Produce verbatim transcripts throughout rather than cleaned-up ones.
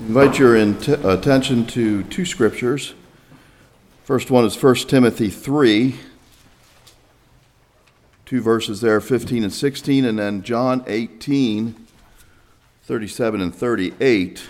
Invite your int- attention to two scriptures. First one is First Timothy three, two verses there, fifteen and sixteen, and then John eighteen, thirty-seven and thirty-eight.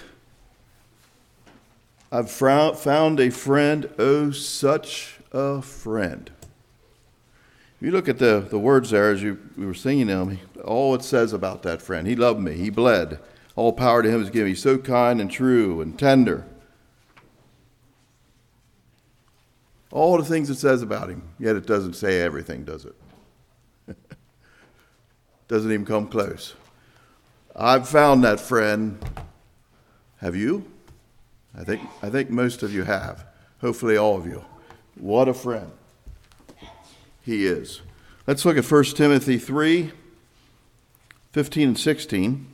I've found a friend, oh, such a friend. If you look at the, the words there as you we were singing them, all it says about that friend. He loved me, he bled. All power to him is given. He's so kind and true and tender. All the things it says about him, yet it doesn't say everything, does it? Doesn't even come close. I've found that friend. Have you? I think I think most of you have. Hopefully all of you. What a friend he is. Let's look at First Timothy three, fifteen and sixteen.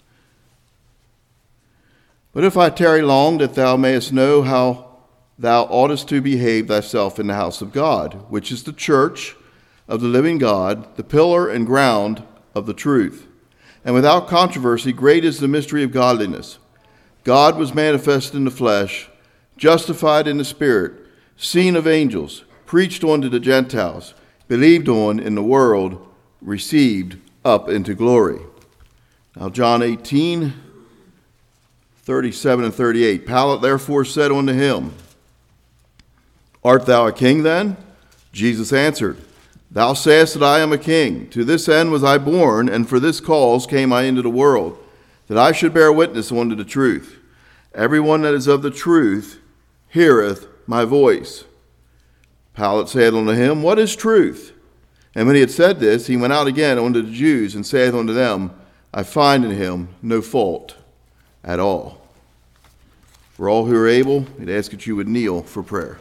But if I tarry long, that thou mayest know how thou oughtest to behave thyself in the house of God, which is the church of the living God, the pillar and ground of the truth. And without controversy, great is the mystery of godliness. God was manifested in the flesh, justified in the spirit, seen of angels, preached unto the Gentiles, believed on in the world, received up into glory. Now John eighteen, thirty-seven and thirty-eight. Pilate therefore said unto him, Art thou a king then? Jesus answered, Thou sayest that I am a king. To this end was I born, and for this cause came I into the world, that I should bear witness unto the truth. Everyone that is of the truth heareth my voice. Pilate said unto him, What is truth? And when he had said this, he went out again unto the Jews, and saith unto them, I find in him no fault at all. For all who are able, I'd ask that you would kneel for prayer.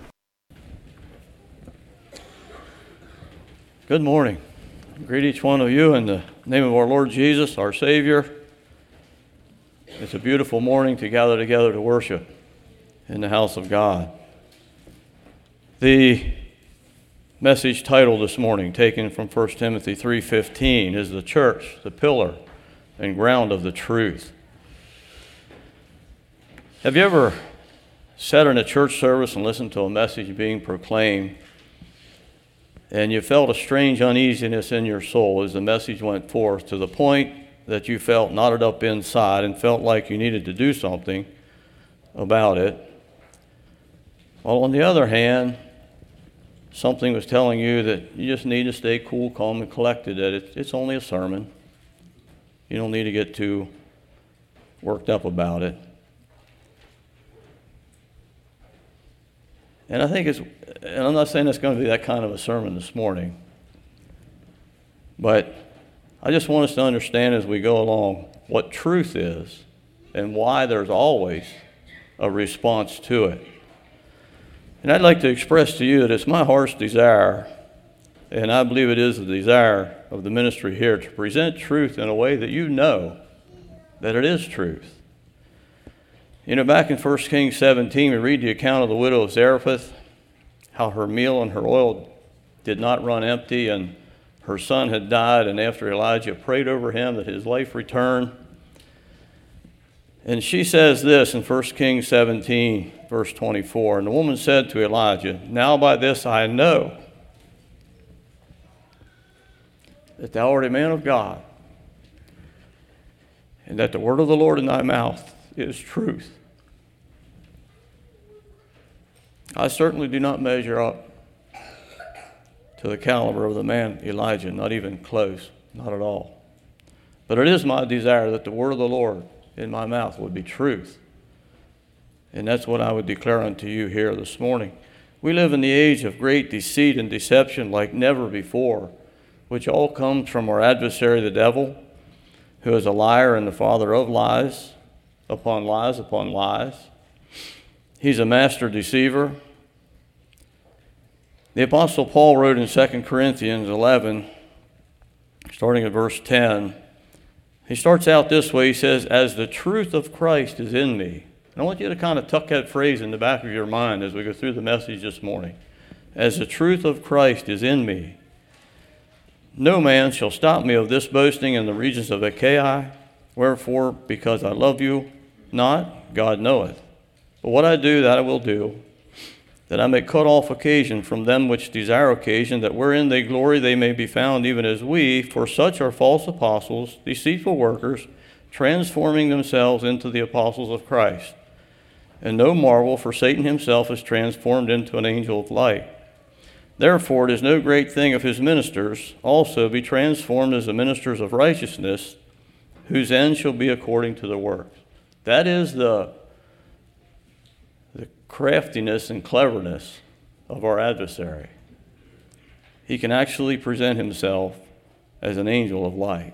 Good morning. I greet each one of you in the name of our Lord Jesus, our Savior. It's a beautiful morning to gather together to worship in the house of God. The message title this morning, taken from First Timothy three fifteen, is the church, the pillar and ground of the truth. Have you ever sat in a church service and listened to a message being proclaimed, and you felt a strange uneasiness in your soul as the message went forth, to the point that you felt knotted up inside and felt like you needed to do something about it? While on the other hand, something was telling you that you just need to stay cool, calm, and collected, that it, it's only a sermon. You don't need to get too worked up about it. And I think it's, and I'm not saying it's going to be that kind of a sermon this morning, but I just want us to understand as we go along what truth is and why there's always a response to it. And I'd like to express to you that it's my heart's desire, and I believe it is the desire of the ministry here, to present truth in a way that you know that it is truth. You know, back in First Kings seventeen, we read the account of the widow of Zarephath, how her meal and her oil did not run empty, and her son had died, and after Elijah prayed over him that his life return. And she says this in First Kings seventeen, verse twenty-four, And the woman said to Elijah, Now by this I know that thou art a man of God, and that the word of the Lord in thy mouth is truth. I certainly do not measure up to the caliber of the man Elijah, not even close, not at all. But it is my desire that the word of the Lord in my mouth would be truth. And that's what I would declare unto you here this morning. We live in the age of great deceit and deception like never before, which all comes from our adversary, the devil, who is a liar and the father of lies, upon lies upon lies. He's a master deceiver. The Apostle Paul wrote in Second Corinthians eleven, starting at verse ten, he starts out this way. He says, As the truth of Christ is in me. And I want you to kind of tuck that phrase in the back of your mind as we go through the message this morning. As the truth of Christ is in me, no man shall stop me of this boasting in the regions of Achaia. Wherefore, because I love you, not, God knoweth. But what I do, that I will do, that I may cut off occasion from them which desire occasion, that wherein they glory they may be found even as we, for such are false apostles, deceitful workers, transforming themselves into the apostles of Christ. And no marvel, for Satan himself is transformed into an angel of light. Therefore it is no great thing if his ministers also be transformed as the ministers of righteousness, whose end shall be according to their works. That is the craftiness and cleverness of our adversary. He can actually present himself as an angel of light.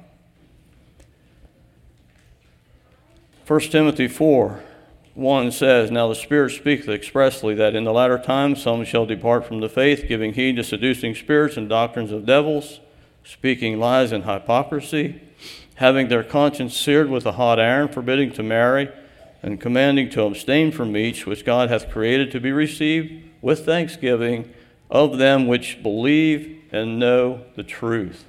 First Timothy four one says, Now the Spirit speaketh expressly that in the latter times some shall depart from the faith, giving heed to seducing spirits and doctrines of devils, speaking lies and hypocrisy, having their conscience seared with a hot iron, forbidding to marry, and commanding to abstain from meats which God hath created to be received with thanksgiving of them which believe and know the truth.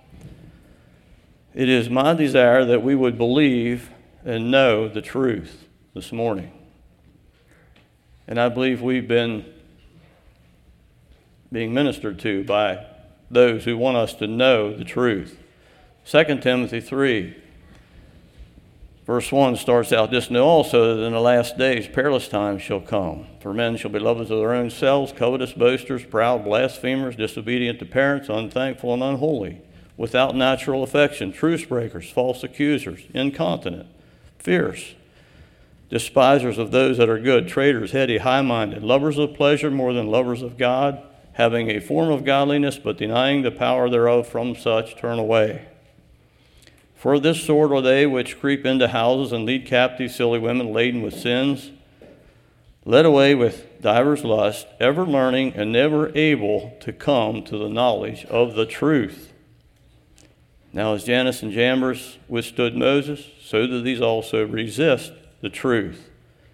It is my desire that we would believe and know the truth this morning. And I believe we've been being ministered to by those who want us to know the truth. Second Timothy three Verse one starts out, This know also that in the last days perilous times shall come. For men shall be lovers of their own selves, covetous, boasters, proud, blasphemers, disobedient to parents, unthankful and unholy, without natural affection, truce breakers, false accusers, incontinent, fierce, despisers of those that are good, traitors, heady, high-minded, lovers of pleasure more than lovers of God, having a form of godliness, but denying the power thereof. From such turn away. For this sort are they which creep into houses and lead captive silly women laden with sins, led away with divers lusts, ever learning and never able to come to the knowledge of the truth. Now as Jannes and Jambres withstood Moses, so do these also resist the truth.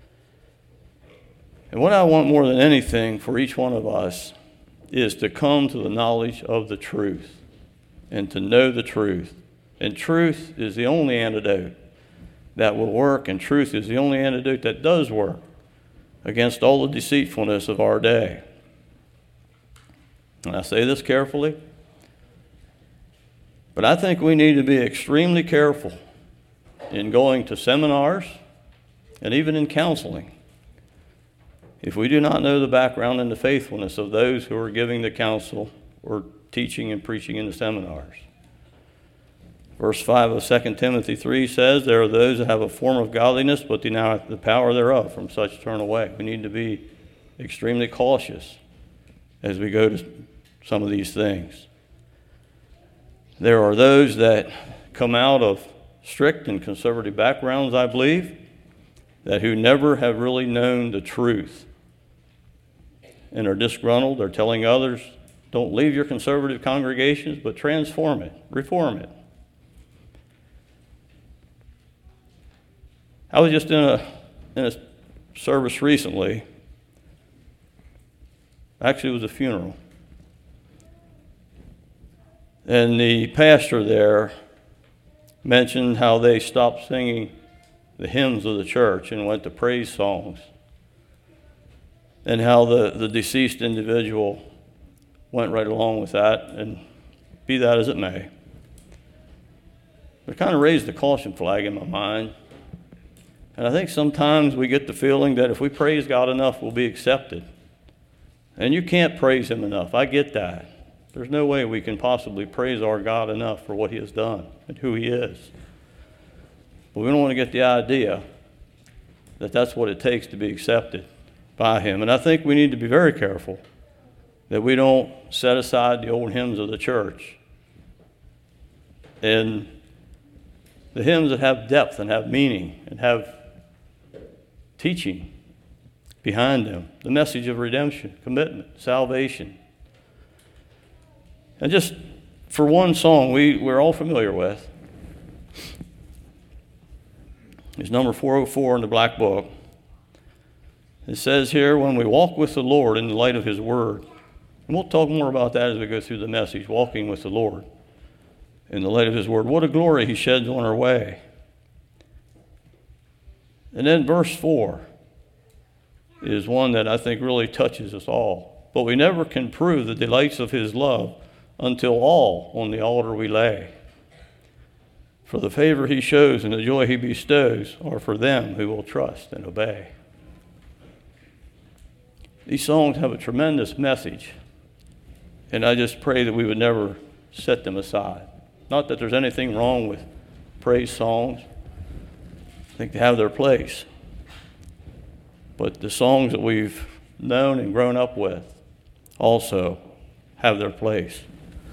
And what I want more than anything for each one of us is to come to the knowledge of the truth and to know the truth. And truth is the only antidote that will work, and truth is the only antidote that does work against all the deceitfulness of our day. And I say this carefully, but I think we need to be extremely careful in going to seminars and even in counseling if we do not know the background and the faithfulness of those who are giving the counsel or teaching and preaching in the seminars. Verse five of Second Timothy three says, There are those that have a form of godliness, but deny the power thereof. From such turn away. We need to be extremely cautious as we go to some of these things. There are those that come out of strict and conservative backgrounds, I believe, that who never have really known the truth and are disgruntled. They're telling others, don't leave your conservative congregations, but transform it, reform it. I was just in a in a service recently. Actually, it was a funeral. And the pastor there mentioned how they stopped singing the hymns of the church and went to praise songs. And how the, the deceased individual went right along with that, and be that as it may. It kind of raised the caution flag in my mind. And I think sometimes we get the feeling that if we praise God enough, we'll be accepted. And you can't praise him enough. I get that. There's no way we can possibly praise our God enough for what he has done and who he is. But we don't want to get the idea that that's what it takes to be accepted by him. And I think we need to be very careful that we don't set aside the old hymns of the church and the hymns that have depth and have meaning and have teaching behind them, the message of redemption, commitment, salvation. And just for one song we, we're all familiar with, it's number four oh four in the Black Book. It says here, when we walk with the Lord in the light of his word, and we'll talk more about that as we go through the message, walking with the Lord in the light of his word. What a glory he sheds on our way. And then verse four is one that I think really touches us all. But we never can prove the delights of his love until all on the altar we lay. For the favor he shows and the joy he bestows are for them who will trust and obey. These songs have a tremendous message, and I just pray that we would never set them aside. Not that there's anything wrong with praise songs. I think they have their place. But the songs that we've known and grown up with also have their place.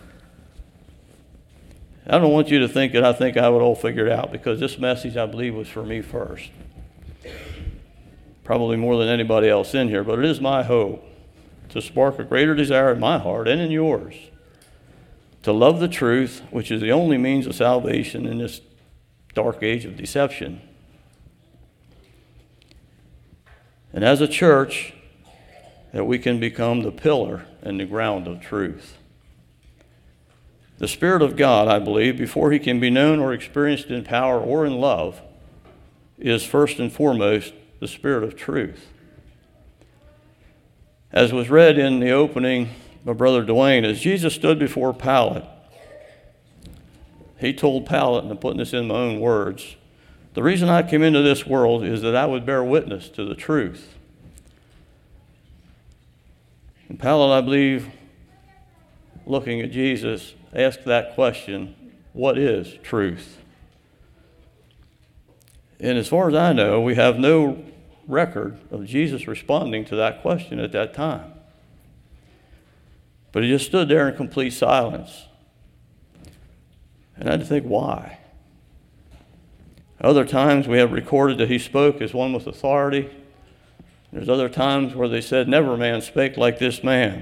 I don't want you to think that I think I have it all figured out, because this message, I believe, was for me first. Probably more than anybody else in here, but it is my hope to spark a greater desire in my heart and in yours to love the truth, which is the only means of salvation in this dark age of deception. And as a church, that we can become the pillar and the ground of truth. The Spirit of God, I believe, before he can be known or experienced in power or in love, is first and foremost the Spirit of truth. As was read in the opening by Brother Dwayne, as Jesus stood before Pilate, he told Pilate, and I'm putting this in my own words, the reason I came into this world is that I would bear witness to the truth. And Pilate, I believe, looking at Jesus, asked that question, what is truth? And as far as I know, we have no record of Jesus responding to that question at that time. But he just stood there in complete silence. And I had to think, why? Other times we have recorded that he spoke as one with authority. There's other times where they said, never man spake like this man,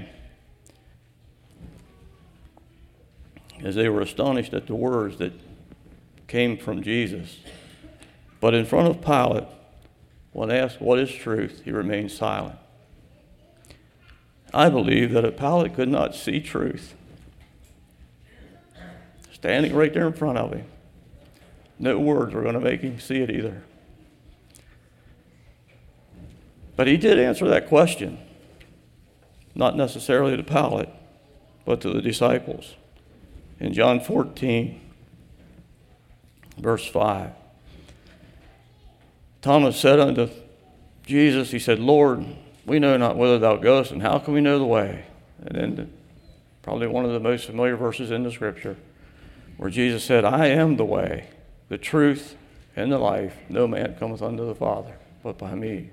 as they were astonished at the words that came from Jesus. But in front of Pilate, when asked what is truth, he remained silent. I believe that if Pilate could not see truth, standing right there in front of him, no words were going to make him see it either. But he did answer that question, not necessarily to Pilate, but to the disciples. In John fourteen, verse five, Thomas said unto Jesus, he said, Lord, we know not whither thou goest, and how can we know the way? And then the, probably one of the most familiar verses in the Scripture, where Jesus said, I am the way, the truth, and the life. No man cometh unto the Father but by me.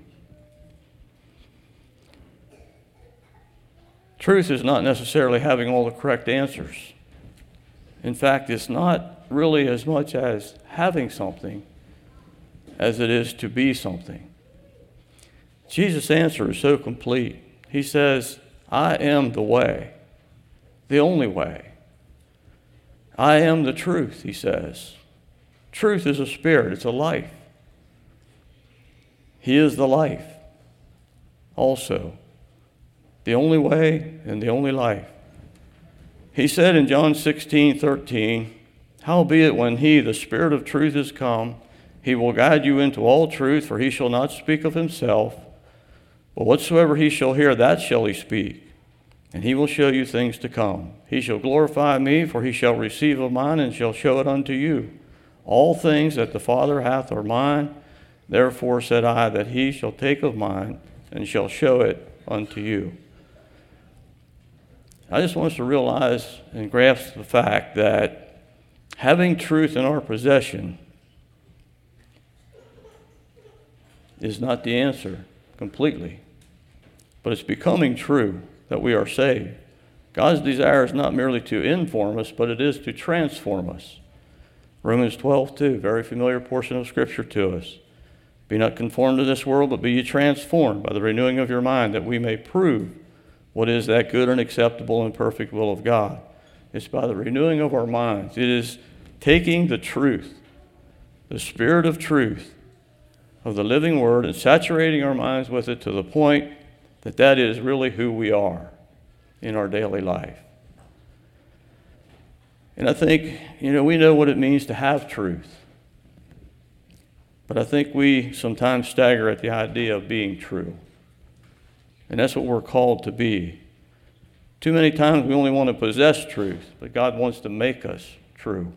Truth is not necessarily having all the correct answers. In fact, it's not really as much as having something as it is to be something. Jesus' answer is so complete. He says, I am the way, the only way. I am the truth, he says. Truth is a spirit, it's a life. He is the life also. The only way and the only life. He said in John sixteen thirteen, howbeit when he, the Spirit of truth, is come, he will guide you into all truth, for he shall not speak of himself, but whatsoever he shall hear, that shall he speak. And he will show you things to come. He shall glorify me, for he shall receive of mine, and shall show it unto you. All things that the Father hath are mine. Therefore said I, that he shall take of mine, and shall show it unto you. I just want us to realize and grasp the fact that having truth in our possession is not the answer completely, but it's becoming true that we are saved. God's desire is not merely to inform us, but it is to transform us. Romans twelve two, very familiar portion of Scripture to us. Be not conformed to this world, but be ye transformed by the renewing of your mind, that we may prove what is that good and acceptable and perfect will of God. It's by the renewing of our minds. It is taking the truth, the Spirit of truth of the living Word, and saturating our minds with it to the point that that is really who we are in our daily life. And I think, you know, we know what it means to have truth. But I think we sometimes stagger at the idea of being true. And that's what we're called to be. Too many times we only want to possess truth, but God wants to make us true.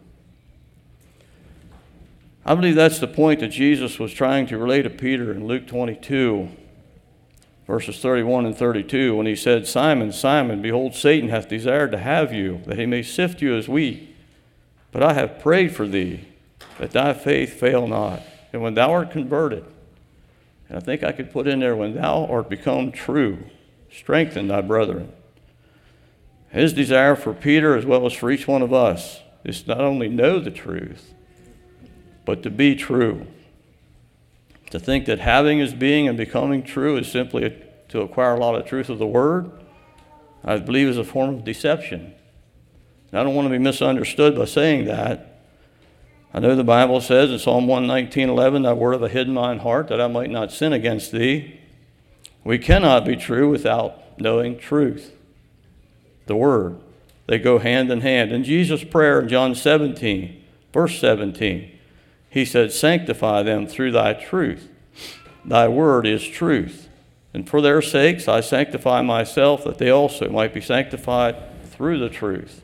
I believe that's the point that Jesus was trying to relay to Peter in Luke twenty-two, verses thirty-one and thirty-two, when he said, Simon, Simon, behold, Satan hath desired to have you, that he may sift you as wheat. But I have prayed for thee, that thy faith fail not. And when thou art converted, and I think I could put in there, when thou art become true, strengthen thy brethren. His desire for Peter, as well as for each one of us, is to not only know the truth, but to be true. To think that having is being and becoming true is simply to acquire a lot of truth of the Word, I believe is a form of deception. And I don't want to be misunderstood by saying that. I know the Bible says in Psalm one nineteen, eleven, thy word have I hid in mine heart, that I might not sin against thee. We cannot be true without knowing truth. The Word. They go hand in hand. In Jesus' prayer in John seventeen, verse seventeen, he said, sanctify them through thy truth. Thy word is truth. And for their sakes I sanctify myself, that they also might be sanctified through the truth.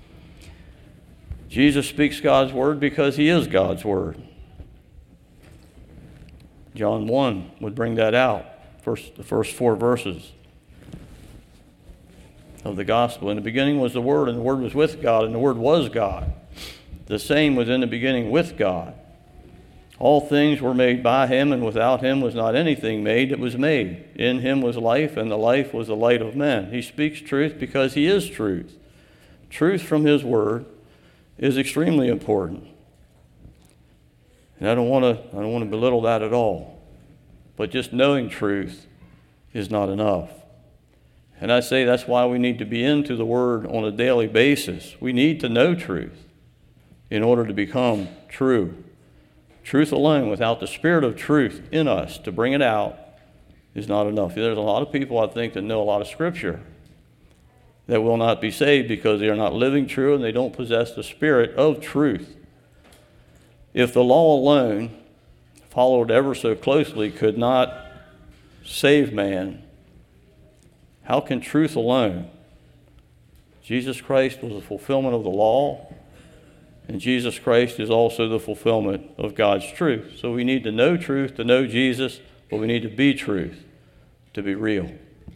Jesus speaks God's word because he is God's word. John one would bring that out, first, the first four verses of the gospel. In the beginning was the Word, and the Word was with God, and the Word was God. The same was in the beginning with God. All things were made by him, and without him was not anything made that was made. In him was life, and the life was the light of men. He speaks truth because he is truth. Truth from his word is extremely important. And I don't want to I don't want to belittle that at all. But just knowing truth is not enough. And I say that's why we need to be into the Word on a daily basis. We need to know truth in order to become true. Truth alone, without the Spirit of truth in us to bring it out, is not enough. There's a lot of people, I think, that know a lot of Scripture that will not be saved because they are not living true and they don't possess the Spirit of truth. If the law alone, followed ever so closely, could not save man, how can truth alone? Jesus Christ was the fulfillment of the law, and Jesus Christ is also the fulfillment of God's truth. So we need to know truth, to know Jesus, but we need to be truth, to be real.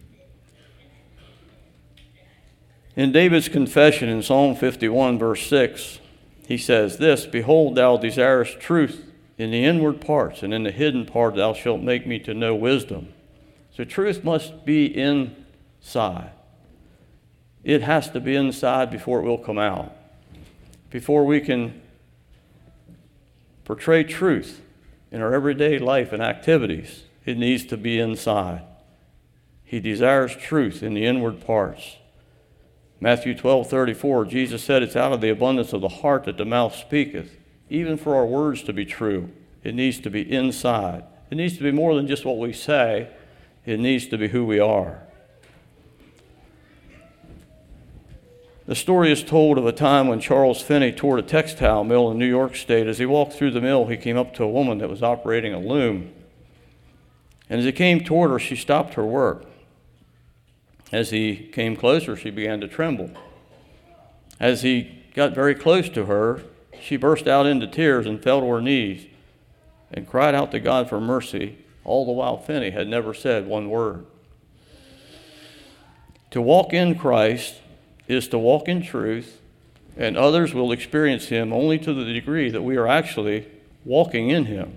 In David's confession in Psalm fifty-one, verse six, he says this, behold, thou desirest truth in the inward parts, and in the hidden part thou shalt make me to know wisdom. So truth must be inside. It has to be inside before it will come out. Before we can portray truth in our everyday life and activities, it needs to be inside. He desires truth in the inward parts. Matthew twelve thirty-four, Jesus said, it's out of the abundance of the heart that the mouth speaketh. Even for our words to be true, it needs to be inside. It needs to be more than just what we say. It needs to be who we are. The story is told of a time when Charles Finney toured a textile mill in New York State. As he walked through the mill, he came up to a woman that was operating a loom. And as he came toward her, she stopped her work. As he came closer, she began to tremble. As he got very close to her, she burst out into tears and fell to her knees and cried out to God for mercy, all the while Finney had never said one word. To walk in Christ is to walk in truth, and others will experience him only to the degree that we are actually walking in him.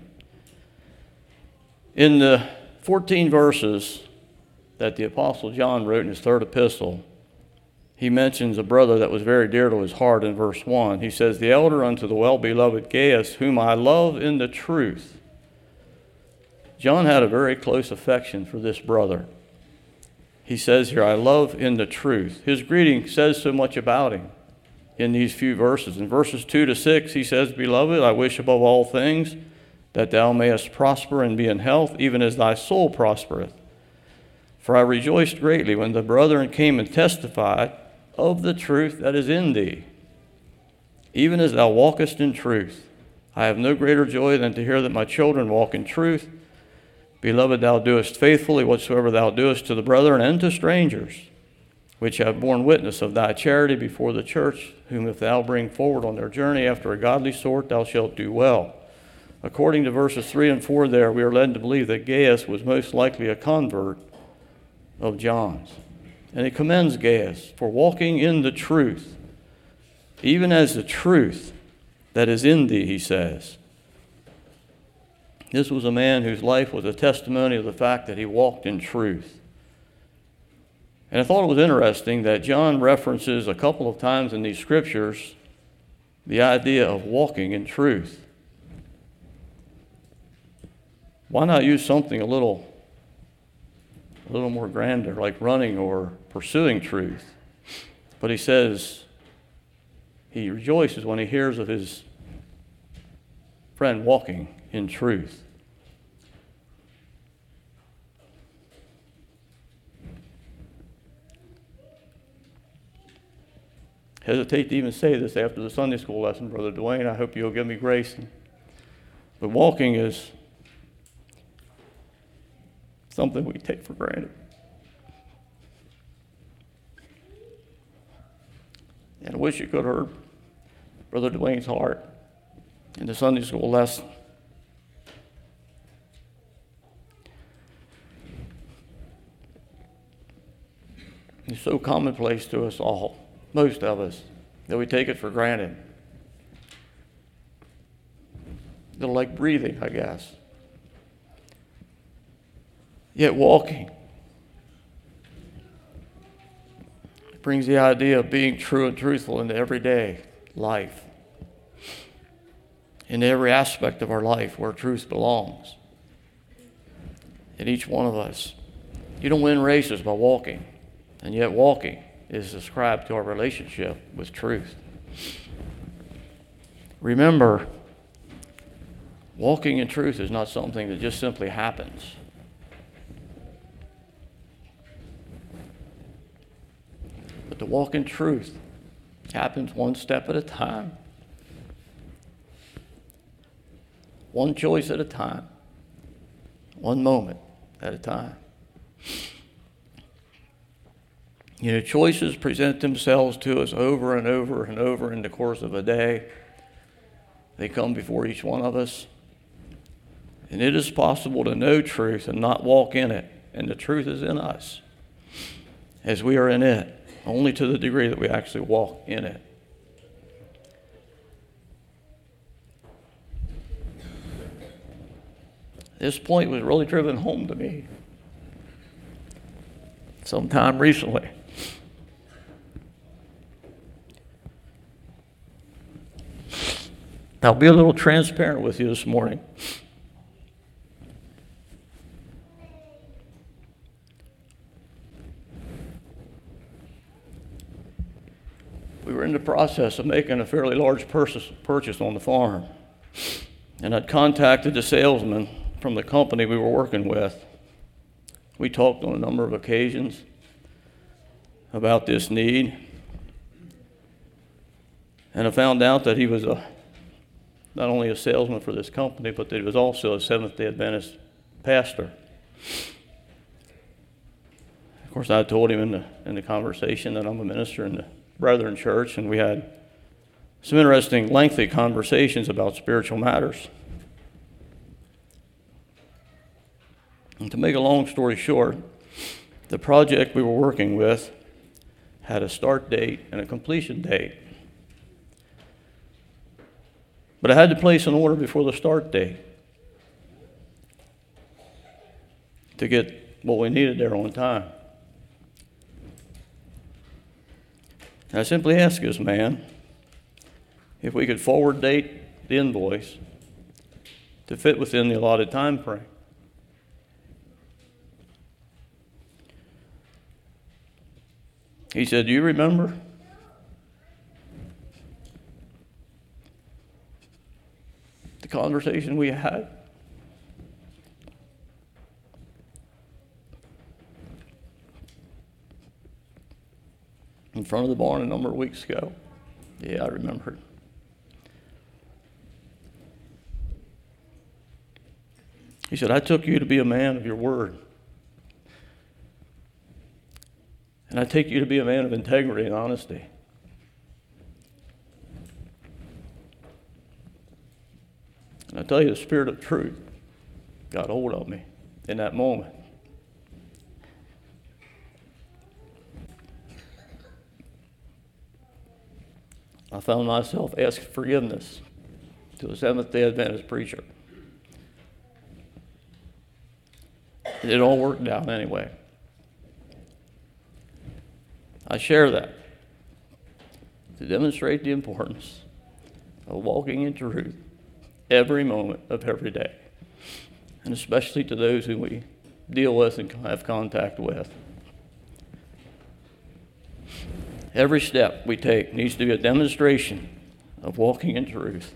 In the fourteen verses that the Apostle John wrote in his third epistle, he mentions a brother that was very dear to his heart in verse one. He says, the elder unto the well-beloved Gaius, whom I love in the truth. John had a very close affection for this brother. He says here, I love in the truth. His greeting says so much about him in these few verses. In verses two to six, he says, beloved, I wish above all things that thou mayest prosper and be in health, even as thy soul prospereth. For I rejoiced greatly when the brethren came and testified of the truth that is in thee. Even as thou walkest in truth, I have no greater joy than to hear that my children walk in truth. Beloved, thou doest faithfully whatsoever thou doest to the brethren and to strangers, which have borne witness of thy charity before the church, whom if thou bring forward on their journey after a godly sort, thou shalt do well. According to verses three and four there, we are led to believe that Gaius was most likely a convert of John's. And he commends Gaius for walking in the truth, even as the truth that is in thee, he says. This was a man whose life was a testimony of the fact that he walked in truth. And I thought it was interesting that John references a couple of times in these scriptures the idea of walking in truth. Why not use something a little, a little more grander, like running or pursuing truth? But he says he rejoices when he hears of his friend walking in truth. Hesitate to even say this after the Sunday school lesson, Brother Dwayne. I hope you'll give me grace. But walking is something we take for granted. And I wish you could have heard Brother Dwayne's heart in the Sunday school lesson. It's so commonplace to us all, most of us, that we take it for granted. They're like breathing, I guess. Yet walking brings the idea of being true and truthful into everyday life, in every aspect of our life where truth belongs. In each one of us. You don't win races by walking, and yet walking is ascribed to our relationship with truth. Remember, walking in truth is not something that just simply happens. But to walk in truth happens one step at a time, one choice at a time, one moment at a time. You know, choices present themselves to us over and over and over in the course of a day. They come before each one of us. And it is possible to know truth and not walk in it. And the truth is in us as we are in it, only to the degree that we actually walk in it. This point was really driven home to me sometime recently. I'll be a little transparent with you this morning. We were in the process of making a fairly large purchase, purchase on the farm. And I'd contacted the salesman from the company we were working with. We talked on a number of occasions about this need. And I found out that he was a, not only a salesman for this company, but that he was also a Seventh-day Adventist pastor. Of course, I told him in the, in the conversation that I'm a minister in the Brethren Church, and we had some interesting, lengthy conversations about spiritual matters. And to make a long story short, the project we were working with had a start date and a completion date. But I had to place an order before the start date to get what we needed there on time. And I simply asked this man if we could forward date the invoice to fit within the allotted time frame. He said, "Do you remember?" The conversation we had? In front of the barn a number of weeks ago. Yeah, I remembered. He said, I took you to be a man of your word. And I take you to be a man of integrity and honesty. And I tell you, the Spirit of truth got hold of me in that moment. I found myself asking forgiveness to a Seventh-day Adventist preacher. It all worked out anyway. I share that to demonstrate the importance of walking in truth every moment of every day, and especially to those who we deal with and have contact with. Every step we take needs to be a demonstration of walking in truth.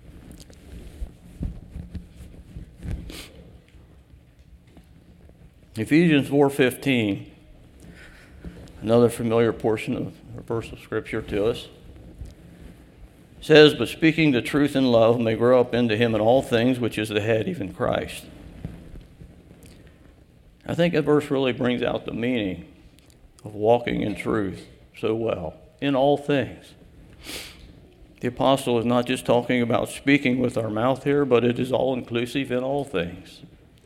Ephesians four fifteen, another familiar portion of a verse of Scripture to us, says, but speaking the truth in love may grow up into him in all things, which is the head, even Christ. I think that verse really brings out the meaning of walking in truth so well, in all things. The apostle is not just talking about speaking with our mouth here, but it is all inclusive in all things.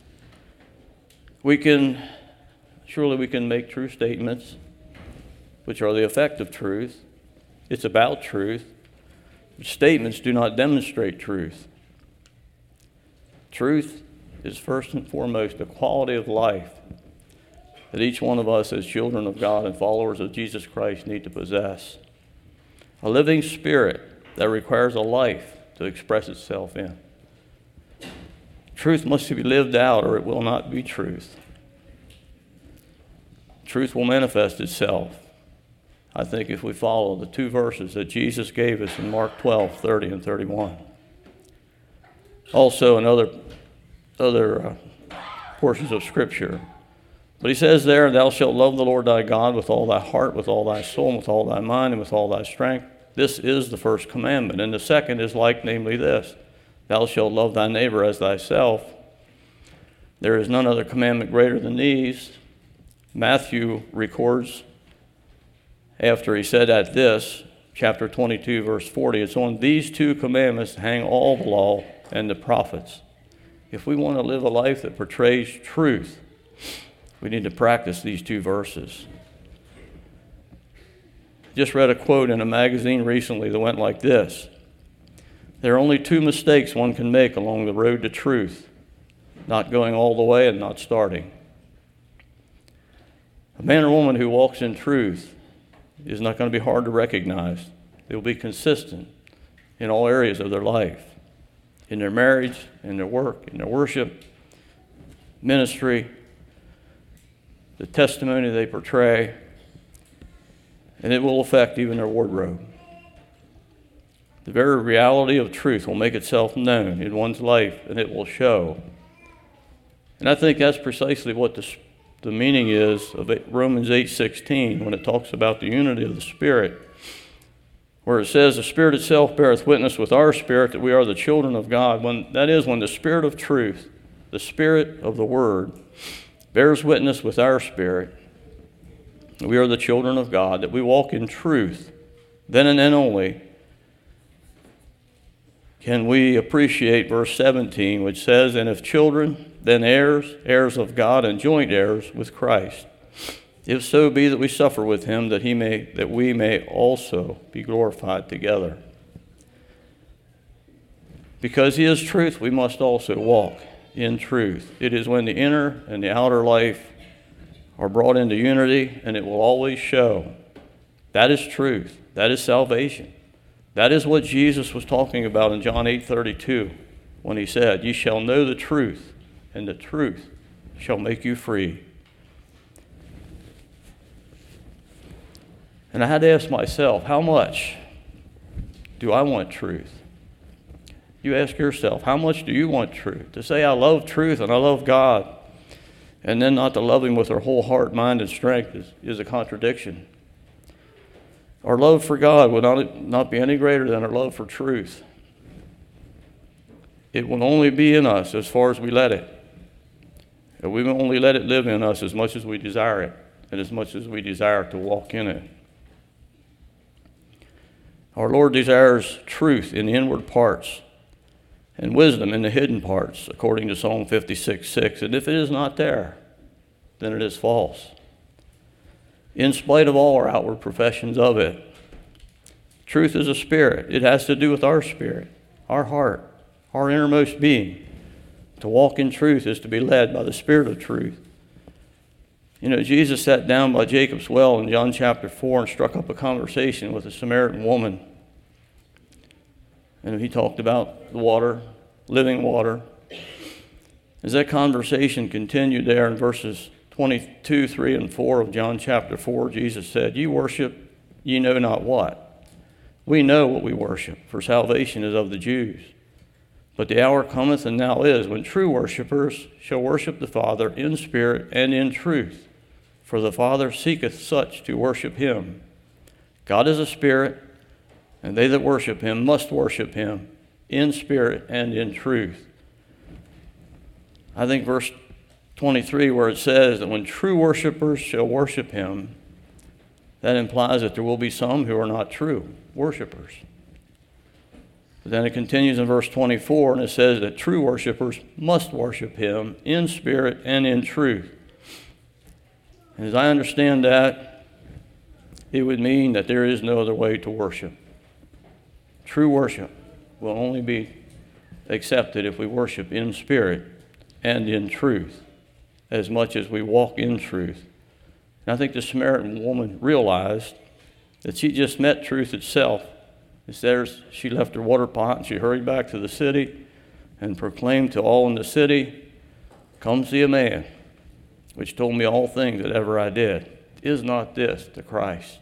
We can, surely we can make true statements, which are the effect of truth. It's about truth. But statements do not demonstrate truth. Truth is first and foremost a quality of life that each one of us as children of God and followers of Jesus Christ need to possess. A living spirit that requires a life to express itself in. Truth must be lived out or it will not be truth. Truth will manifest itself, I think, if we follow the two verses that Jesus gave us in Mark twelve, thirty and thirty-one. Also in other, other uh, portions of Scripture. But he says there, thou shalt love the Lord thy God with all thy heart, with all thy soul, and with all thy mind, and with all thy strength. This is the first commandment. And the second is like, namely this, thou shalt love thy neighbor as thyself. There is none other commandment greater than these. Matthew records, after he said at this, chapter twenty-two, verse forty, it's on these two commandments hang all the law and the prophets. If we want to live a life that portrays truth, we need to practice these two verses. Just read a quote in a magazine recently that went like this. There are only two mistakes one can make along the road to truth, not going all the way and not starting. A man or woman who walks in truth is not going to be hard to recognize. They will be consistent in all areas of their life, in their marriage, in their work, in their worship, ministry, the testimony they portray, and it will affect even their wardrobe. The very reality of truth will make itself known in one's life, and it will show. And I think that's precisely what the, the meaning is of Romans eight sixteen when it talks about the unity of the Spirit, where it says, the Spirit itself beareth witness with our spirit that we are the children of God. When, that is, when the Spirit of truth, the Spirit of the Word, bears witness with our spirit, we are the children of God, that we walk in truth. Then and then only can we appreciate verse seventeen, which says, and if children, then heirs, heirs of God, and joint heirs with Christ, if so be that we suffer with him, that he may, that we may also be glorified together. Because he is truth, we must also walk in truth. It is when the inner and the outer life are brought into unity, and it will always show. That is truth. That is salvation. That is what Jesus was talking about in John eight thirty-two when he said, ye shall know the truth, and the truth shall make you free. And I had to ask myself, how much do I want truth? You ask yourself, how much do you want truth? To say I love truth and I love God, and then not to love him with our whole heart, mind, and strength is, is a contradiction. Our love for God will not, not be any greater than our love for truth. It will only be in us as far as we let it. And we will only let it live in us as much as we desire it, and as much as we desire to walk in it. Our Lord desires truth in the inward parts and wisdom in the hidden parts, according to Psalm fifty-six six. And if it is not there, then it is false, in spite of all our outward professions of it. Truth is a spirit. It has to do with our spirit, our heart, our innermost being. To walk in truth is to be led by the Spirit of truth. You know, Jesus sat down by Jacob's well in John chapter four and struck up a conversation with a Samaritan woman. And he talked about the water, living water. As that conversation continued there in verses twenty-two, three, and four of John chapter four, Jesus said, "You worship, ye know not what. We know what we worship, for salvation is of the Jews. But the hour cometh, and now is, when true worshipers shall worship the Father in spirit and in truth. For the Father seeketh such to worship him. God is a spirit, and they that worship him must worship him in spirit and in truth." I think verse twenty-three, where it says that when true worshipers shall worship him, that implies that there will be some who are not true worshipers. But then it continues in verse twenty-four, and it says that true worshipers must worship him in spirit and in truth. And as I understand that, it would mean that there is no other way to worship. True worship will only be accepted if we worship in spirit and in truth, as much as we walk in truth. And I think the Samaritan woman realized that she just met truth itself. It's there, she left her water pot and she hurried back to the city and proclaimed to all in the city, "Come see a man, which told me all things that ever I did. Is not this the Christ?"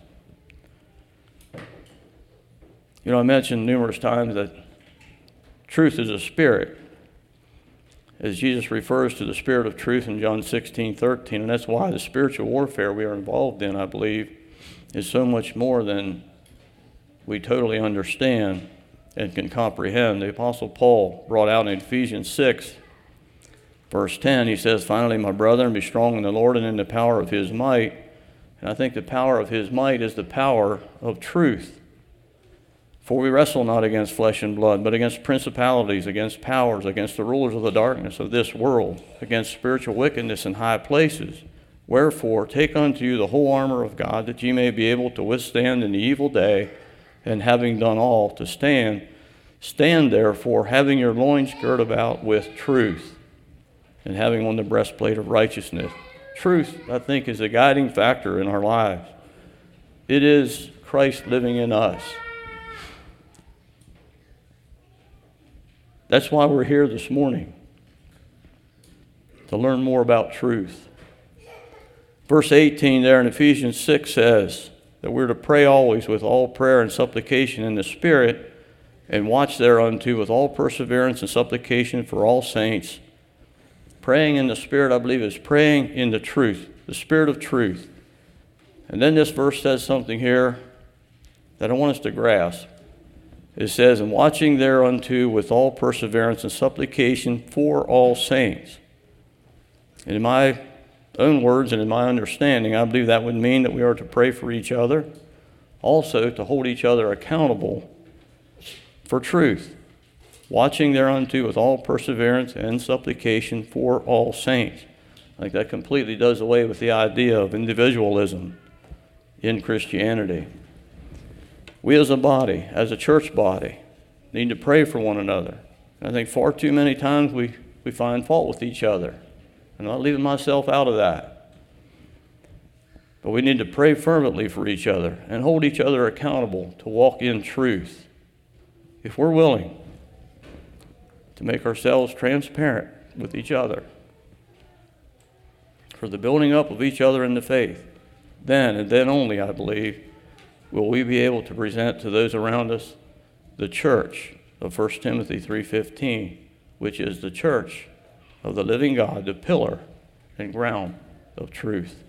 You know, I mentioned numerous times that truth is a spirit, as Jesus refers to the Spirit of truth in John sixteen thirteen, and that's why the spiritual warfare we are involved in, I believe, is so much more than we totally understand and can comprehend. The Apostle Paul brought out in Ephesians six, verse ten, he says, "Finally, my brethren, be strong in the Lord and in the power of his might." And I think the power of his might is the power of truth. "For we wrestle not against flesh and blood, but against principalities, against powers, against the rulers of the darkness of this world, against spiritual wickedness in high places. Wherefore, take unto you the whole armor of God, that ye may be able to withstand in the evil day, and having done all, to stand. Stand therefore, having your loins girt about with truth, and having on the breastplate of righteousness." Truth, I think, is a guiding factor in our lives. It is Christ living in us. That's why we're here this morning, to learn more about truth. Verse eighteen there in Ephesians six says that we're to pray always with all prayer and supplication in the Spirit, and watch thereunto with all perseverance and supplication for all saints. Praying in the Spirit, I believe, is praying in the truth, the Spirit of truth. And then this verse says something here that I want us to grasp. It says, "And watching thereunto with all perseverance and supplication for all saints." And in my own words and in my understanding, I believe that would mean that we are to pray for each other, also to hold each other accountable for truth. Watching thereunto with all perseverance and supplication for all saints. I think that completely does away with the idea of individualism in Christianity. We as a body, as a church body, need to pray for one another. And I think far too many times we, we find fault with each other. I'm not leaving myself out of that. But we need to pray fervently for each other and hold each other accountable to walk in truth. If we're willing to make ourselves transparent with each other for the building up of each other in the faith, then and then only, I believe, will we be able to present to those around us the church of First Timothy three fifteen, which is the church of the living God, the pillar and ground of truth.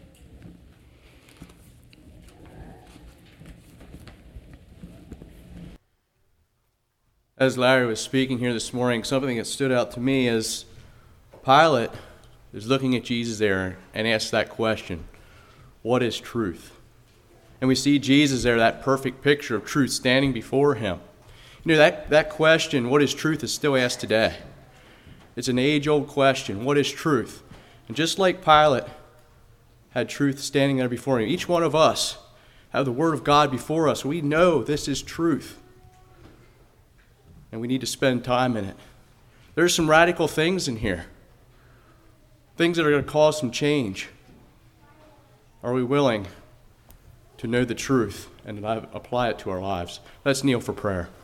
As Larry was speaking here this morning, something that stood out to me is Pilate is looking at Jesus there and asks that question, what is truth? And we see Jesus there, that perfect picture of truth standing before him. You know, that, that question, what is truth, is still asked today. It's an age-old question, what is truth? And just like Pilate had truth standing there before him, each one of us have the Word of God before us. We know this is truth. And we need to spend time in it. There's some radical things in here. Things that are going to cause some change. Are we willing to know the truth and apply it to our lives? Let's kneel for prayer.